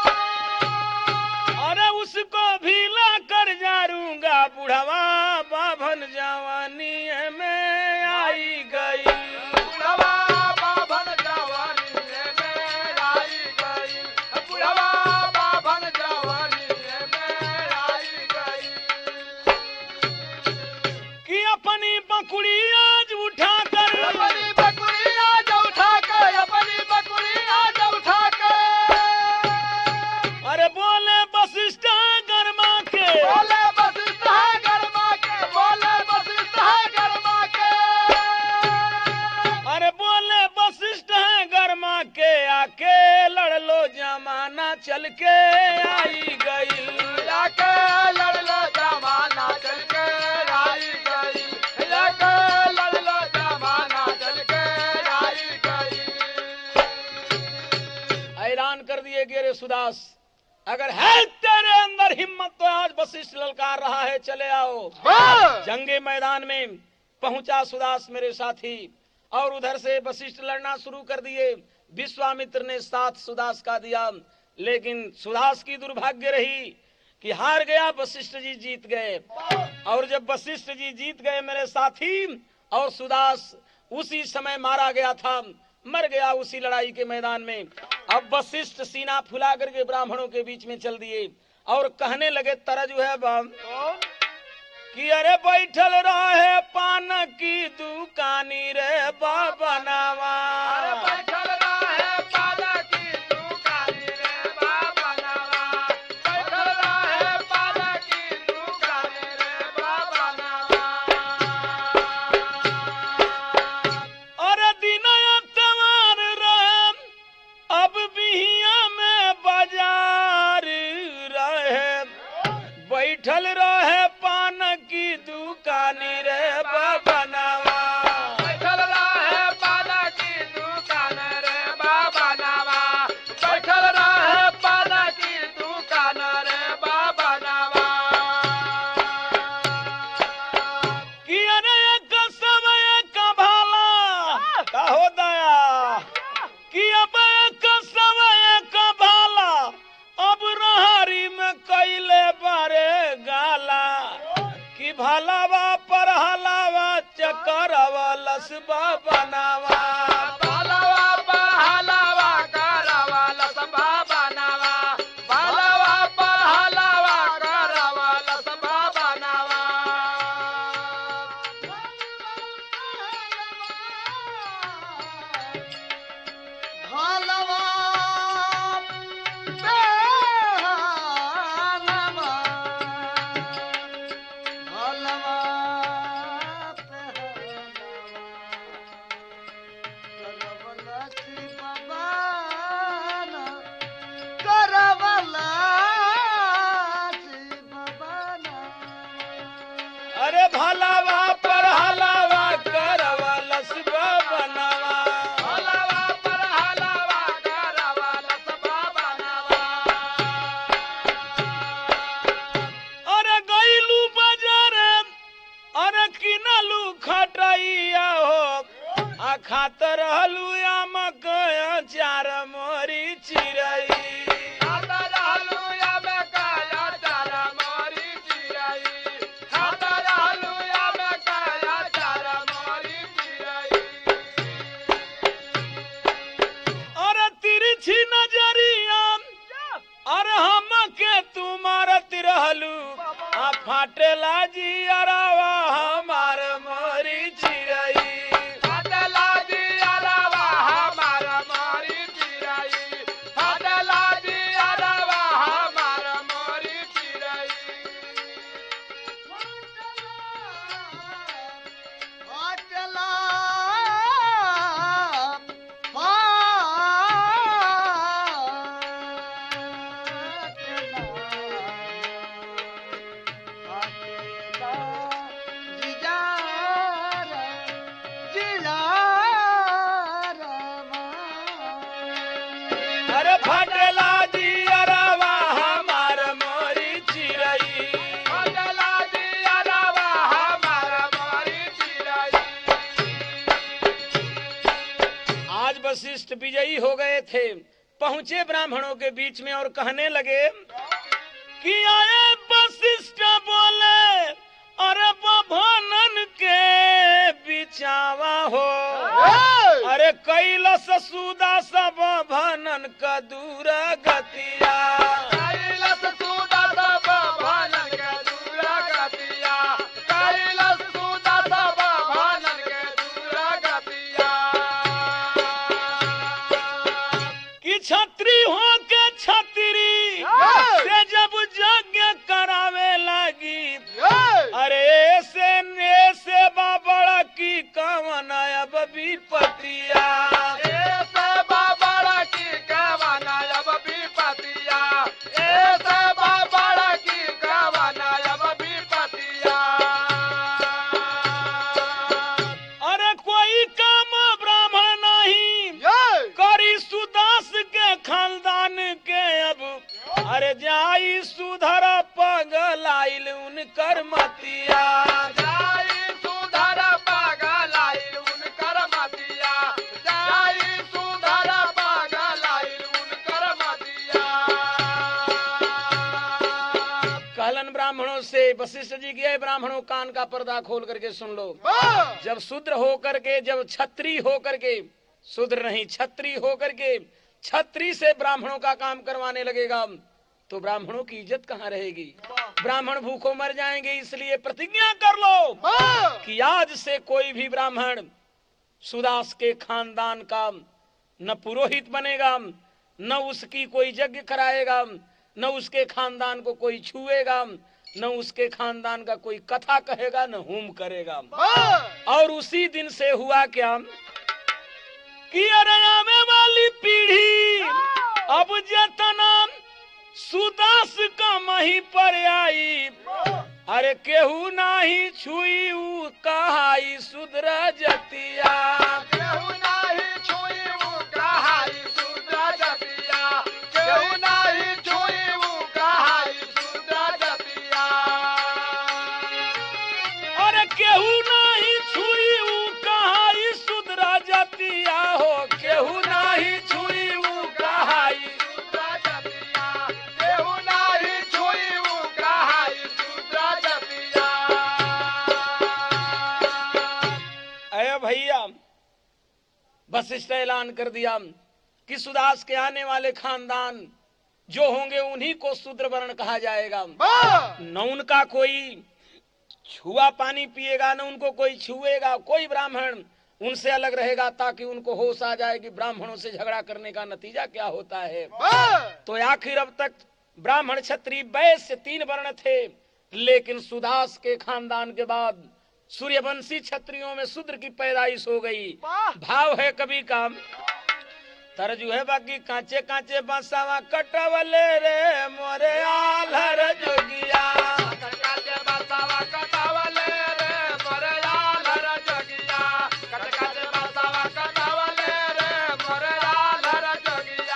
अरे उसको भी ला कर जारूंगा, बुढ़वा बाभन जवानी में आई गई। बुढ़वा बाभन जवानी में आई गई, बुढ़वा बाभन जवानी में आई गई। कि अपनी बकुड़ी आज उठा कर, अपनी बकुरी आज उठा के, अपनी बकुरी आज उठा के, अरे बोले वशिष्ठ गरमा के, बोले वशिष्ठ है गरमा के, बोले वशिष्ठ है गरमा के। अरे बोले वशिष्ठ है गरमा के, आके लड़ लो जमाना चल के आई गई। जाके लड़ लो जमाना चल के आई गई, जाके लड़ लो जमाना चल के आई गई। ऐलान कर दिए कि अरे सुदास, अगर है तेरे अंदर हिम्मत तो आज वशिष्ठ ललकार रहा है, चले आओ। जंगे मैदान में पहुंचा सुदास मेरे साथी, और उधर से वशिष्ठ लड़ना शुरू कर दिए। विश्वामित्र ने साथ सुदास का दिया, लेकिन सुदास की दुर्भाग्य रही कि हार गया, वशिष्ठ जी जीत गए। और जब वशिष्ठ जी जीत गए मेरे साथी, और सुदास उसी समय मारा गया था, मर गया उसी लड़ाई के मैदान में। अब वशिष्ठ सीना फुला करके ब्राह्मणों के बीच में चल दिए और कहने लगे तरज है कि अरे बैठल रहे पान की दुकानी रे बाबनावा, अरे बैठल रहे पान की दुकानी रे बाबनावा, बैठल रहे पान की दुकानी रे बाबनावा। अरे दिन तवार रहे, अब बिहिया में बाजार रहे, बैठल रहे पान की दुकानी रे बाबनावा। बैठल रहे पान की दुकान रे बाबनावा, बैठल रहे पान की दुकान रे बाबनावा। कि अरे एक समय का भाला कहो दया, कि अब एक समय का भाला, अब रहारी में कैले बारे गाला, कि भलावा पर हलावा चकरवा लसबा बनावा। बालवा पहलवा करवा लसबा बनावा, बालवा पहलवा करवा लसबा बनावा। भालवा बेहालवा, भालवा बेहालवा, करवलसी बबाना, करवलसी बबाना। अरे भलावा पर हलावा करवा लसबा बनावा। बालवा पहलवा करवा लसबा बनावा। अरे गईलू बाजारे, अरे किनलू खटैया हो, आ खातर रहलू मकया चार मोरी चिरई। खाता रहलू अब काया चार मोरी चिरई, खाता रहलू अब काया चार मोरी चिरई। अरे तिरछी नजरिया, अरे हमके तुम्हारत रहलू, आ फाटेला जी अरावा हमार मोरी चिरई। फाटला जी अरवा हमार मोरी चिरई, फाटला जी अरवा हमार मोरी चिरई। फाटला, फाटला, अरे फटला जियरवा हमार मोरी चिरई। फटला जियरवा हमार मोरी चिरई। आज वशिष्ठ विजयी हो गए थे, पहुंचे ब्राह्मणों के बीच में और कहने लगे कि आए वशिष्ठ बोले अरे बभनन के बिचावा हो। अरे कैलस सुदा सब भनन का दूर गतिया। कैलस सुदा सब भनन के दूर गतिया। कैलस सुदा सब भनन के दूर गतिया। कि छत्री हो के छत्री से जब यज्ञ करावे लगी, अरे ऐसे बाबड़ा की कवन अब विपतिया। ऐसे बाबड़ा की कवन अब विपतिया। ऐसे बाबड़ा की कवन अब विपतिया। अरे कोई काम ब्राह्मण नहीं करी सुदास के खानदान के अब, अरे जाई सुधर पगलाइल उनकर मतिया। जाई सुधर पगलाइल उनकर मतिया। जाई सुधर पगलाइल उनकर मतिया। कहलन ब्राह्मणों से, वशिष्ठ जी गए ब्राह्मणों कान का पर्दा खोल करके सुन लो। जब शूद्र होकर के, जब छत्री होकर के, शूद्र नहीं छत्री होकर के छत्री से ब्राह्मणों का काम करवाने लगेगा तो ब्राह्मणों की इज्जत कहाँ रहेगी? ब्राह्मण भूखों मर जाएंगे। इसलिए प्रतिज्ञा कर लो कि आज से कोई भी ब्राह्मण सुदास के खानदान का न पुरोहित बनेगा, न उसकी कोई यज्ञ कराएगा, न उसके खानदान को कोई छुएगा, न उसके खानदान का कोई कथा कहेगा, न होम करेगा। और उसी दिन से हुआ क्या कि अरे आने वाली पीढ़ी अब जतना सुदास का मही पर आई, अरे केहू नाही छुई उ कहाई सुधर जतिया। केहू नाही छुई उ कहाई सुधर जतिया। केहू नाही छुई उ कहाई सुधर जतिया। अरे केहू नाही छुई उ कहाई सुधर जतिया हो। केहू नाही छुई उ कहाई सुधर जतिया। केहू नाही छुई उ कहाई सुधर जतिया। अरे भैया, वशिष्ठ ऐलान कर दिया कि सुदास के आने वाले खानदान जो होंगे उन्हीं को शूद्र वर्ण कहा जाएगा। न उनका कोई छुआ पानी पिएगा, न उनको कोई छुएगा। कोई ब्राह्मण उनसे अलग रहेगा ताकि उनको होश आ जाए कि ब्राह्मणों से झगड़ा करने का नतीजा क्या होता है। तो आखिर अब तक ब्राह्मण क्षत्रिय वैश्य 3 वर्ण थे, लेकिन सुदास के खानदान के बाद सूर्यवंशी क्षत्रियों में शूद्र की पैदाइश हो गई। भाव है कवि का, तरजू है बाकी कांचे कांचे बांसावा कटवले रे मोरे आल्हर जोगिया। काचे बासावा कटावले रे मोरे आल्हर जोगिया। काचे बासावा कटावले रे मोरे आल्हर जोगिया।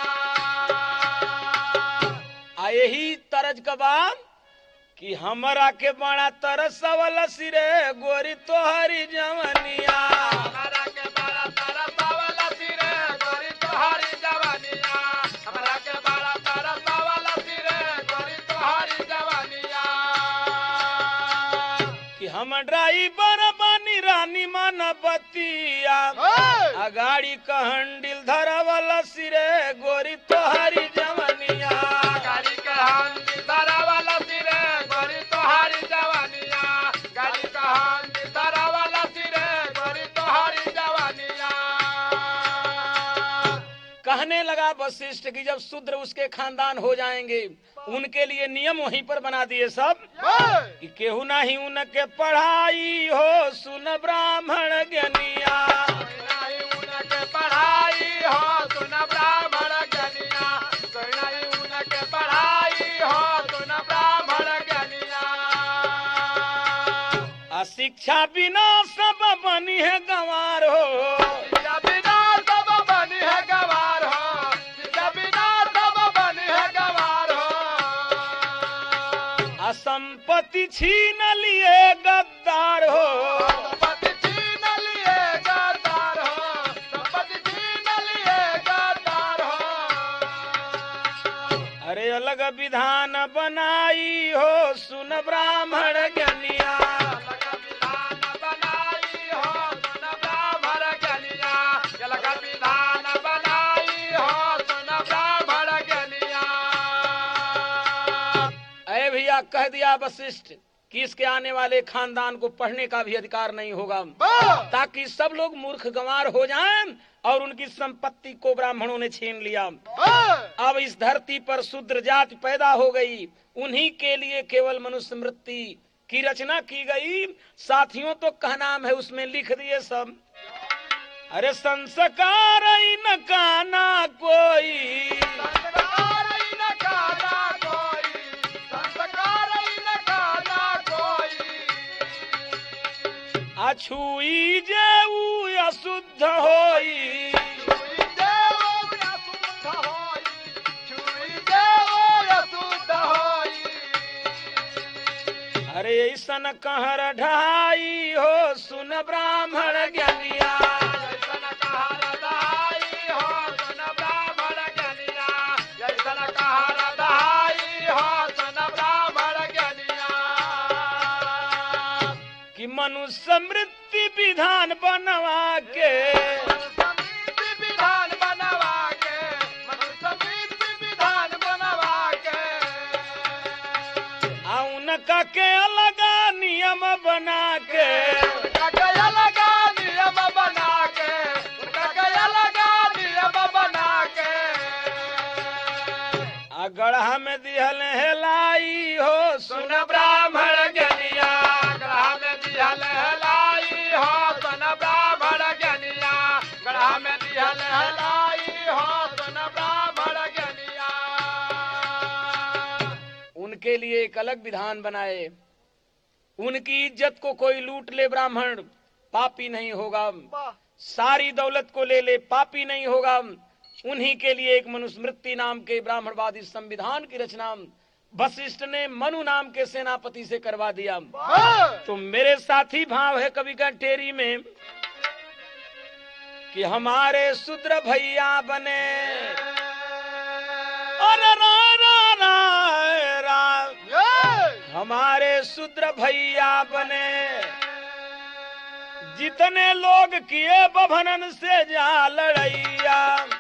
आ यही तरज का बात कि हमरा के बड़ा तरसवल सिरे गोरी तोहरी जवनिया। हमरा के बड़ा तरसवल सिरे गोरी तोहरी जवनिया। हमरा के बड़ा तरसवल सिरे गोरी तोहरी जवनिया। कि हम ड्राइवर बनी रानी मन बतिया। आ गाड़ी का हंडिल धरवल सिरे गोरी तोहरी जवनिया। गाड़ी के हंडिल धरवल सिरे गोरी तोहरी जवनिया। गाड़ी का हंडिल धरवल सिरे गोरी तोहरी जवनिया। कहने लगा वशिष्ठ की जब शूद्र उसके खानदान हो जाएंगे उनके लिए नियम वहीं पर बना दिए सब कि केहू नहीं उनके पढ़ाई हो सुन ब्राह्मण ज्ञानिया। नहीं उनके पढ़ाई हो सुन ब्राह्मण ज्ञानिया। नहीं उनके पढ़ाई हो सुन ब्राह्मण ज्ञानिया। शिक्षा बिना सब बनी है गंवार हो। शिक्षा बिना सब बनी है गंवार हो। शिक्षा बिना संपत्ति छीन लिए गद्दार हो। संपत्ति छीन लिए गद्दार हो, संपत्ति छीन लिए गद्दार हो। अरे अलग विधान बनाई हो सुन ब्राह्मण ज्ञानिया। अलग विधान बनाई हो सुन ब्राह्मण ज्ञानिया, अलग विधान बनाई हो सुन ब्राह्मण ज्ञानिया। अरे भैया कह दिया वशिष्ठ कि इसके आने वाले खानदान को पढ़ने का भी अधिकार नहीं होगा, ताकि सब लोग मूर्ख गंवार हो जाएं और उनकी संपत्ति को ब्राह्मणों ने छीन लिया। अब इस धरती पर शूद्र जाति पैदा हो गई, उन्हीं के लिए केवल मनुष्य मृत्यु की रचना की गई। साथियों तो कहनाम है उसमें लिख दिए सब। अरे संस्कार न काना कोई, संस्कार न काना कोई, संस्कार न काना कोई। अछुई जेऊ अशुद्ध होई। छुई देव अशुद्ध होई, छुई देव अशुद्ध होई। अरे ऐसन कहर ढाई हो सुन ब्राह्मण ज्ञानिया। जैसन कहर दहाई हो सुन ब्राह्मण ज्ञानिया, जैसन कहर दहाई हो सुन ब्राह्मण ज्ञानिया। कि मनुष्य मृत्यु विधान बनवा के, मनुस्मृति विधान बनवा के, मनुस्मृति विधान बनवा के। उनका के अलग नियम बना के, उनका गया लगा नियम बना के, उनका गया लगा नियम बना के। गढ़ा में दिहल हेलाई हो सुन ब्राह्मण ज्ञानिया। गढ़ा में दिहल हलाई हो सुन ब्राह्मण ज्ञानिया, गढ़ा में दिहल हलाई हो सुन ब्राह्मण ज्ञानिया। उनके लिए एक अलग विधान बनाए। उनकी इज्जत को कोई लूट ले ब्राह्मण पापी नहीं होगा, सारी दौलत को ले ले पापी नहीं होगा। उन्हीं के लिए एक मनुस्मृति नाम के ब्राह्मणवादी संविधान की रचना वशिष्ठ ने मनु नाम के सेनापति से करवा दिया। तो मेरे साथी भाव है कवि का टेरी में कि हमारे शूद्र भैया बने और हमारे शूद्र भैया बने, जितने लोग किए बभनन से जा लड़ैया।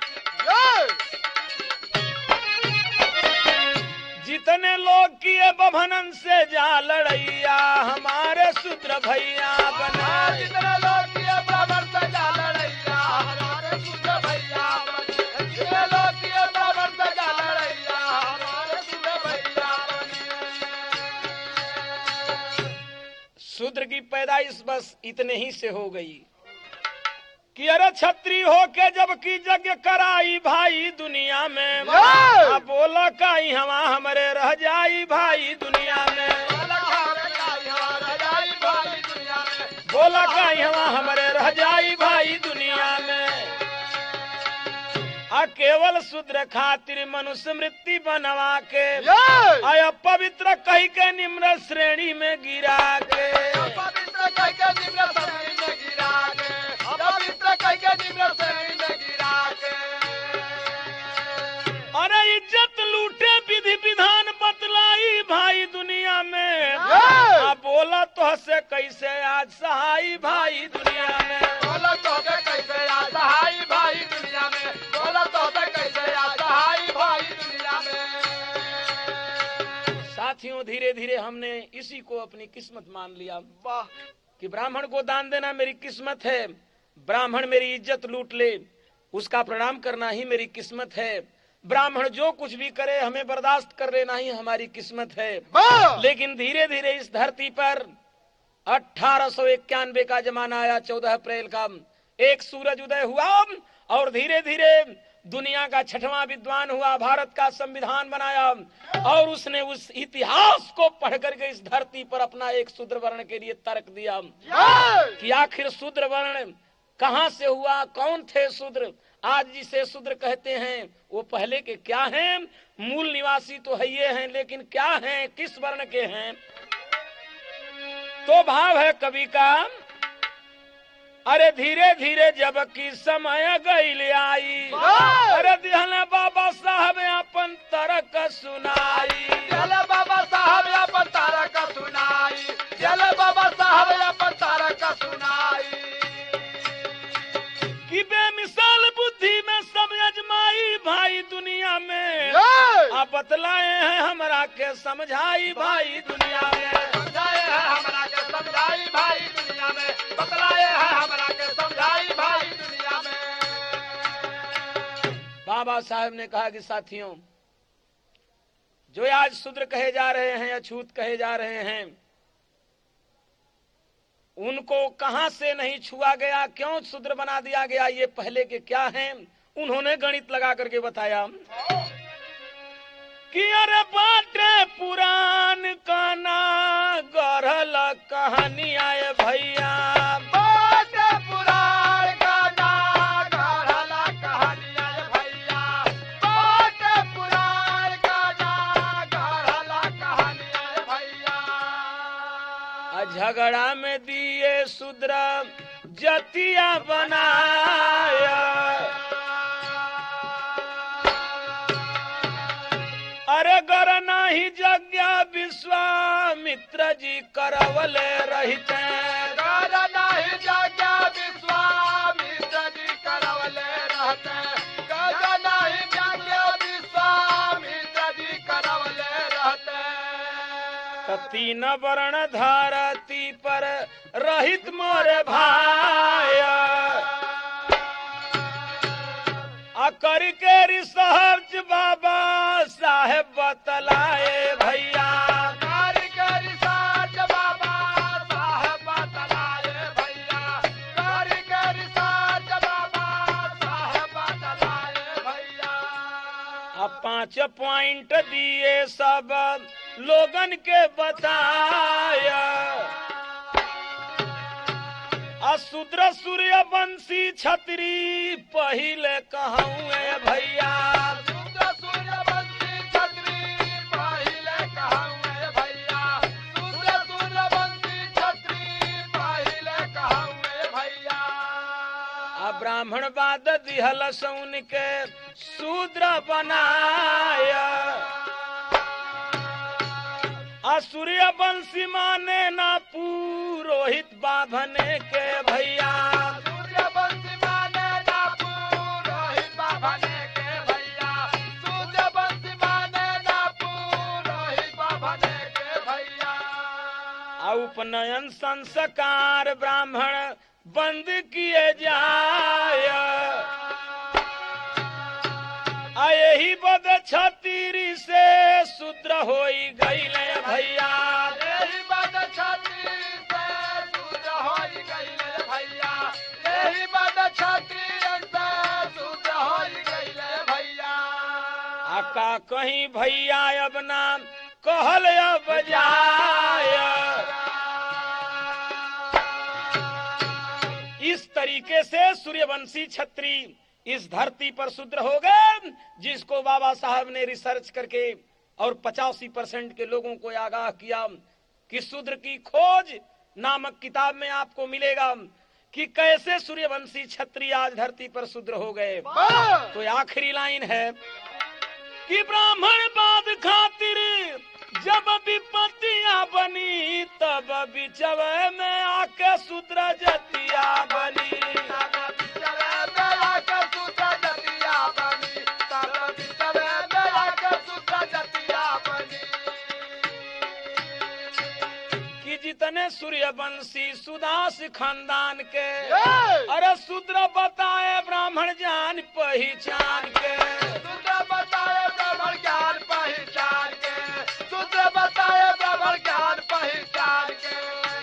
जितने लोग किए बभनन से जा लड़ैया, हमारे शूद्र भैया बने। जितने लोग किए ब्राह्मण से जा लड़ैया, हमारे शूद्र भैया बने। जितने लोग किए ब्राह्मण से जा लड़ैया, हमारे शूद्र भैया बने। शूद्र की पैदाइश बस इतने ही से हो गई कि अरे छत्री होके जबकि यज्ञ कराई भाई दुनिया में, अब बोला काई हवा हमरे रह जाई भाई दुनिया में। बोला काई हवा हमरे रह जाई भाई दुनिया में। आ केवल शूद्र खातिर मनुष्य मृत्यु बनवा के, आया पवित्र कही के निम्न श्रेणी में गिरा के। पवित्र कह के निम्न श्रेणी में गिरा के, पवित्र कह के निम्न श्रेणी में गिरा के। अरे इज्जत लूटे विधि विधान बतलाई भाई दुनिया में। आ बोला तो से कैसे आज सहाई भाई दुनिया में। बोला तो कैसे आज सहाई भाई दुनिया में, बोला तो कैसे आज सहाई भाई दुनिया में। साथियों धीरे धीरे हमने इसी को अपनी किस्मत मान लिया कि ब्राह्मण को दान देना मेरी किस्मत है, ब्राह्मण मेरी इज्जत लूट ले उसका प्रणाम करना ही मेरी किस्मत है, ब्राह्मण जो कुछ भी करे हमें बर्दाश्त कर लेना ही हमारी किस्मत है। लेकिन धीरे धीरे इस धरती पर 1891 का जमाना आया, 14 अप्रैल का एक सूरज उदय हुआ और धीरे धीरे दुनिया का 6वां विद्वान हुआ, भारत का संविधान बनाया और उसने उस इतिहास को पढ़ करके इस धरती पर अपना एक शूद्र वर्ण के लिए तर्क दिया कि आखिर शूद्र वर्ण कहां से हुआ, कौन थे शूद्र, आज जिसे शूद्र कहते हैं वो पहले के क्या हैं, मूल निवासी तो है ये हैं लेकिन क्या हैं, किस वर्ण के हैं। तो भाव है कवि का, अरे धीरे धीरे जब की समय गईल आई, अरे दिहले बाबा साहब अपन तरक सुनाई। जल बाबा साहब अपन तारक सुनाई, जल बाबा साहब अपन तारक सुनाई। कि बेमिसाल बुद्धि में सब अजमाई भाई दुनिया में, आप बतलाए हैं हमरा के समझाई भाई दुनिया में। समझाए है हमरा के समझाई भाई दुनिया में, बतलाए है हमरा के समझाई भाई दुनिया में। बाबा साहब ने कहा कि साथियों, जो आज शूद्र कहे जा रहे हैं, अछूत कहे जा रहे हैं, उनको कहां से नहीं छुआ गया, क्यों शूद्र बना दिया गया, ये पहले के क्या हैं, उन्होंने गणित लगा करके बताया कि अरे बाटे पुराण का ना गढ़ल कहानी आए भैया। बाटे पुराण का ना गढ़ल कहानी आए भैया, बाटे पुराण का ना गढ़ल कहानी आए भैया। झगड़ा में दिए शूद्र जतिया बनाया, अरे गर नाही जज्ञा विश्वामित्र जी करवले रहते। गर नाही जज्ञा विश्वामित्र जी करवले रहते, गर नाही जज्ञा विश्वामित्र जी करवले रहते। तीन वर्ण धरती पर रहित मोरे भाया, कर के रिसर्च बाबा साहेब बतलाए भैया। कर के रिसर्च बाबा साहेब बतलाए भैया, कर के रिसर्च बाबा साहेब बतलाए भैया। अब 5 पॉइंट दिए सब लोगन के बताया, शूद्र सूर्य वंशी छत्री पहिले कहूँ भैया। शूद्र सूर्य वंशी छत्री पहिले कहूँ भैया, शूद्र सूर्य वंशी छत्री पहिले कहूँ भैया। ब्राह्मण बाद दिहल सौन के शूद्र बनाया, सूर्य वंशी माने ना पुरोहित बाभने के भैया। सूर्य वंशी माने ना पुरोहित बाभने के भैया, सूर्य वंशी माने ना पुरोहित बाभने के भैया। उपनयन संस्कार ब्राह्मण बंद किए जाय, यही बद छतरी से शूद्र होई गईले भैया। यही बद छतरी से शूद्र होई गईले भैया, यही बद छतरी से शूद्र होई गईले भैया। आका कहीं भैया अब नाम कहल अब जाय, इस तरीके से सूर्यवंशी छत्री इस धरती पर शूद्र हो गए, जिसको बाबा साहब ने रिसर्च करके और 85% के लोगों को आगाह किया कि शूद्र की खोज नामक किताब में आपको मिलेगा कि कैसे सूर्यवंशी छत्री आज धरती पर शूद्र हो गए। तो आखिरी लाइन है कि ब्राह्मण बाद खातिर जब विपत्तियां बनी, तब बिचवे में आके शूद्र जतिया बनी। कि जितने सूर्यवंशी सुदास खानदान के, अरे शूद्र बताए ब्राह्मण जान पहचान के। शूद्र बताए ब्राह्मण ज्ञान पहचान के, शूद्र बताए ब्राह्मण ज्ञान पहचान के।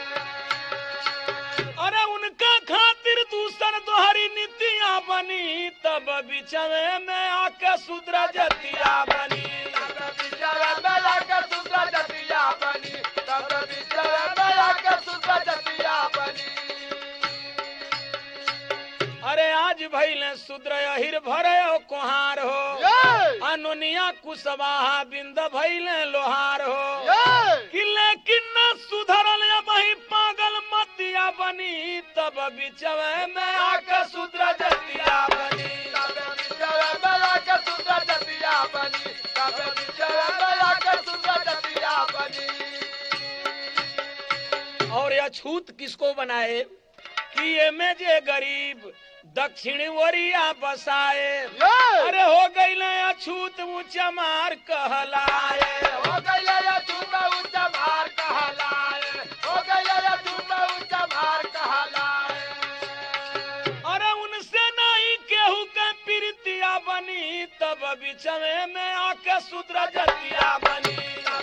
अरे उनका खातिर दूसर दोहरी नीतियां बनी, तब बिचवे में आके शूद्र जतिया बनी। तब बिचवे में आके शूद्र जतिया बनी, तब बिचवे में आके शूद्र जतिया बनी। अरे आज भइले शूद्र अहिर भरे कोहार हो, अनुनिया कुशवाहा बिंद भइले लोहार हो। कि लेकिन न सुधरल वही बनी तब बिचवे में आके शूद्र जतिया बनी। और यह छूत किसको बनाए कि ये में जे गरीब दक्षिण ओरिया बसाए। अरे हो गई ना अछूत ऊंचा मार कहलाए। अरे उनसे नहीं केहू के प्रीतिया बनी तब बिचवे में आके शूद्र जतिया बनी।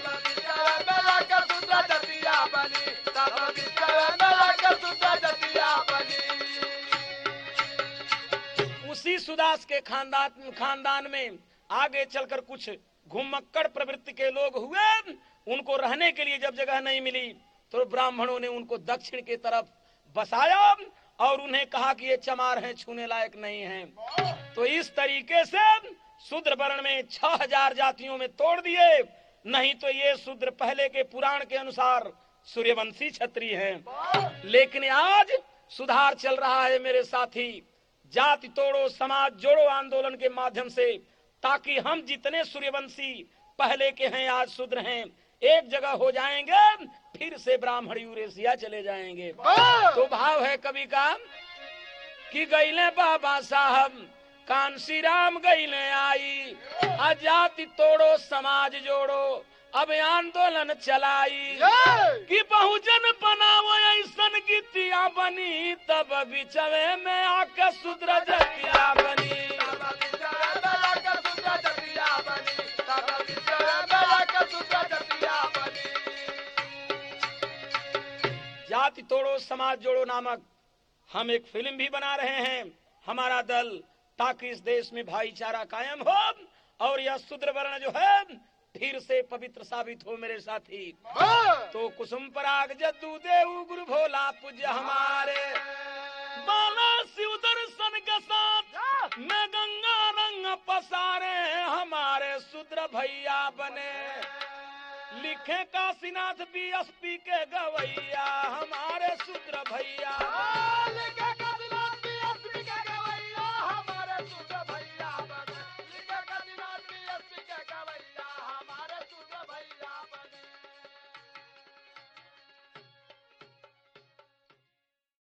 उसी सुदास के खानदान में आगे चलकर कुछ घुमक्कड़ प्रवृत्ति के लोग हुए। उनको रहने के लिए जब जगह नहीं मिली तो ब्राह्मणों ने उनको दक्षिण की तरफ बसाया और उन्हें कहा कि ये चमार हैं, छूने लायक नहीं हैं। तो इस तरीके से शूद्र वर्ण में 6000 जातियों में तोड़ दिए। नहीं तो ये शूद्र पहले के पुराण के अनुसार सूर्यवंशी क्षत्रिय हैं। लेकिन आज सुधार चल रहा है मेरे साथी, जाति तोड़ो समाज जोड़ो आंदोलन के माध्यम से, ताकि हम जितने सूर्यवंशी पहले के हैं आज शूद्र हैं एक जगह हो जाएंगे, फिर से ब्राह्मण यूरेशिया चले जाएंगे। तो भाव है कवि का कि गईले बाबा साहब कांसी राम गईले आई, जाति तोड़ो समाज जोड़ो अब आंदोलन चलाई। कि बहुजन बनाओ ऐसन गीतिया बनी तब बिचवे में आके शूद्र जतिया बनी। जाति तोड़ो समाज जोड़ो नामक हम एक फिल्म भी बना रहे हैं हमारा दल, ताकि इस देश में भाईचारा कायम हो और यह शूद्र वर्ण जो है फिर से पवित्र साबित हो मेरे साथी। तो कुसुम पराग जद्दू देव गुरु भोला पूज्य हमारे बाला शिव दर्शन के साथ में गंगा रंग पसारे हमारे शूद्र भैया बने। लिखे काशीनाथ BSP के गवैया हमारे शूद्र भैया।